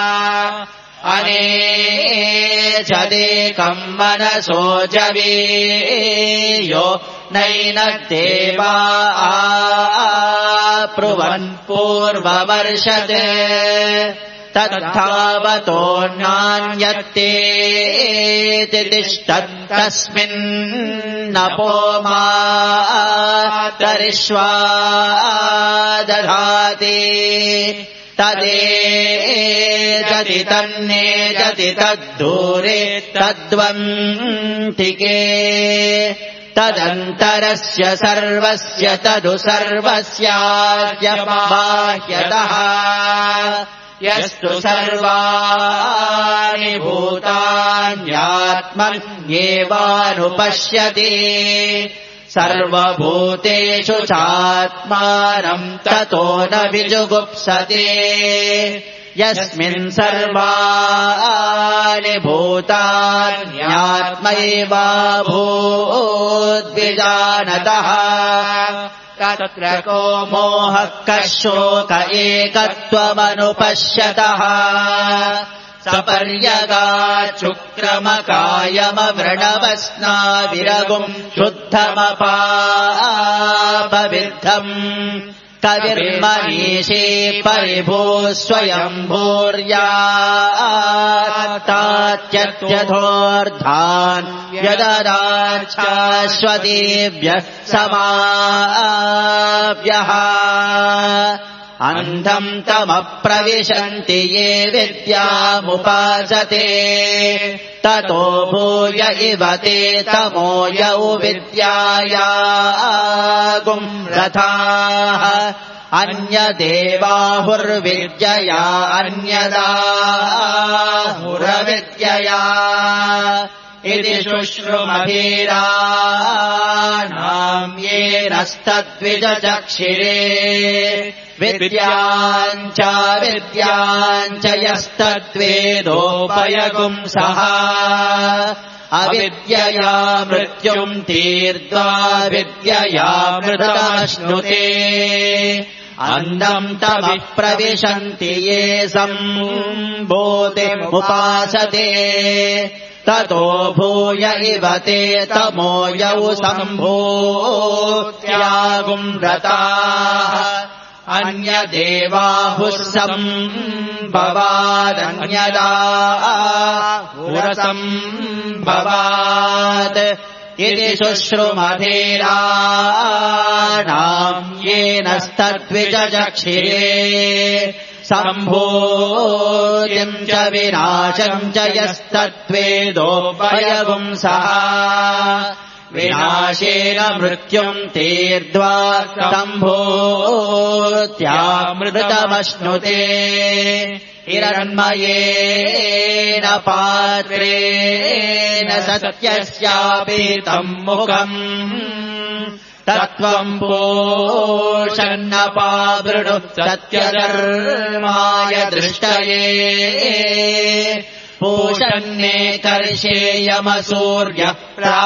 अनेचदेकम् मनसो जवीयो नैनद्देवा आप्रुवन् पूर्ववर्षत् तद्धावतो नान्यत्ते तिष्ठत्तस्मिन्नपो मातरिष्वा दधाति तदेजति तन्नेजति तद्दूरे तद्वन्तिके तदन्तरस्य सर्वस्य तदु सर्वस्याद्य बाह्यतः यस्तु सर्वाणि भूतान्यात्मन्येवानुपश्यति सर्वभूतेषु चात्मानम् ततो न विजुगुप्सते यस्मिन् सर्वाणि भूतान्यात्मैवाभूद्विजानतः तत्र को मोहः कः शोक एकत्वमनुपश्यतः सपर्यगाच्छुक्रमकायमवृणवस्नाविरगुम् शुद्धमपापविद्धम् कविर्मनीषी परिभूः स्वयम्भूर्यात्तात्यथोर्धान् यददाच्छाश्वतीभ्यः समाव्यः अन्धम् तमप्रविशन्ति ये विद्यामुपासते ततो भूय इव ते तमो यौ विद्यायागुम् रथाः अन्यदेवाहुर्विद्यया अन्यदाहुरविद्यया इति शुश्रुमभीराणाम् येनस्तद्विजचक्षिरे विद्याञ्च विद्याञ्च यस्तद्वेदोपयगुंसः अविद्यया मृत्युम् तीर्त्वा विद्यया मृतमश्नुते अन्धम् तमः प्रविशन्ति ये सम्भूतिमुपासते ततो भूय इव ते तमो यौ सम्भूत्यागुम् रताः अन्यदेवाहुः सम्भवादन्यदाहुरसम्भवात् इति शुश्रुमधीराणाम् येनस्तद्विजचक्षिरे सम्भूतिम् च विनाशम् च यस्तद्वेदोपयगुंसः विनाशेन मृत्युम् तीर्त्वा सम्भूत्यामृतमश्नुते हिरण्मयेन पात्रेण सत्यस्यापीतम् मुखम् तत्त्वम् पोषन्नपावृणु सत्यधर्माय दृष्टये पूषन्ने कर्षेयमसूर्यः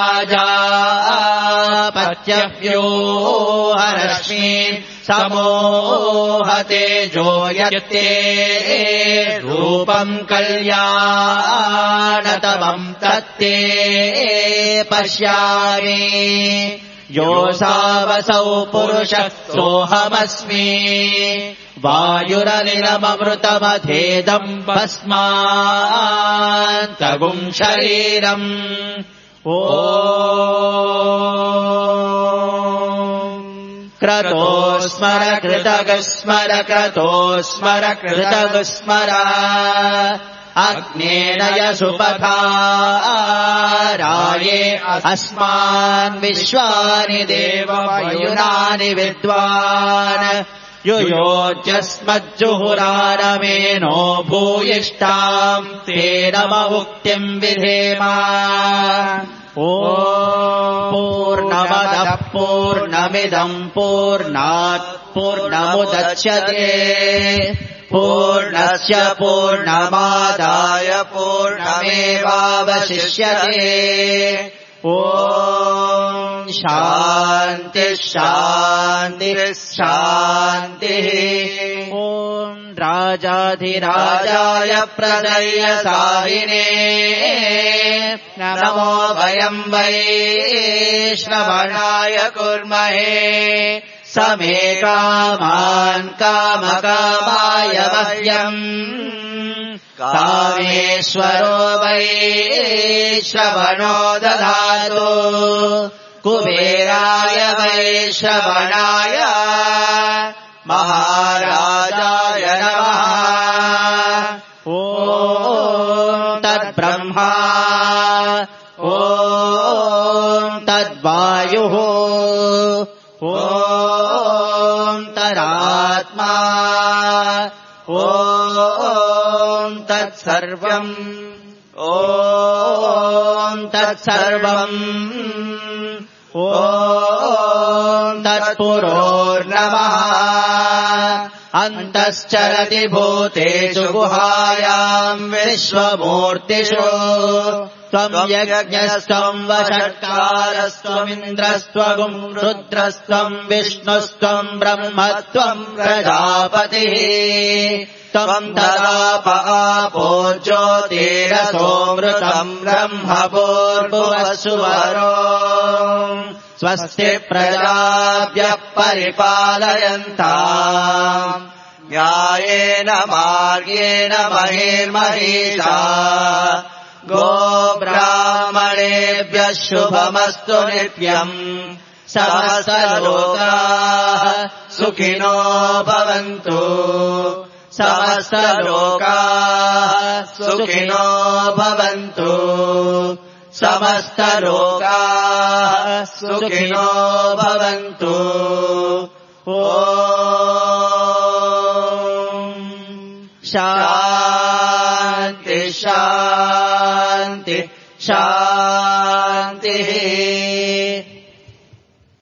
प्राजापत्यव्यो हरश्मीन् समोहते जोयते रूपम् कल्याणतमम् तत्ते पश्यामि योऽसावसौ पुरुषः सोऽहमस्मि वायुरनिलममृतमथेदम् भस्मान्तगुम् शरीरम् ओ क्रतो स्मर कृतगस्मर क्रतो स्मर कृतगस्मर अग्नेन यसुपथाराये अस्मान् विश्वानि देवयुनानि विद्वान् युयोज्यस्मज्जुहुरारमेनो भूयिष्ठाम् तेन ममुक्तिम् विधेम ओ पूर्णमदः पूर्णमिदम् पूर्णात् पूर्णमुदच्यते पूर्णस्य पूर्णमादाय पूर्णमेवावशिष्यते ॐ शान्तिः शान्तिः शान्तिः ॐ राजाधिराजाय प्रदयसारिणे नमो वयम् वै श्रवणाय कुर्महे समे कामान् कामकामाय मह्यम् कामेश्वरो वै श्रवणो दधातु कुबेराय वै श्रवणाय महाराजाय नमः ॐ तद्ब्रह्मा ॐ तद्वायुः ॐ तदात्मा ॐ तत्सर्वम् ॐ तत्सर्वम् ॐ तत्पुरोर्नमः अन्तश्चरति भूतेषु गुहायाम् विश्वमूर्तिषु त्वम् यज्ञस्त्वम् वषट्कारस्त्वमिन्द्रस्त्वम् रुद्रस्त्वम् विष्णुस्त्वम् ब्रह्मत्वम् प्रजापतिः त्वम् तदाप आपो ज्योतिरसोऽमृतम् ब्रह्म भूर्भुवः सुवरो स्वस्ति प्रजाभ्यः परिपालयन्ताम् न्यायेन मार्गेण महीर्महीषा गोब्राह्मणेभ्यः शुभमस्तु नित्यम् समस्तलोकाः सुखिनो भवन्तु समस्तलोकाः सुखिनो भवन्तु समस्तलोकाः सुखिनो भवन्तु ॐ शान्ति शान्ति शान्तिः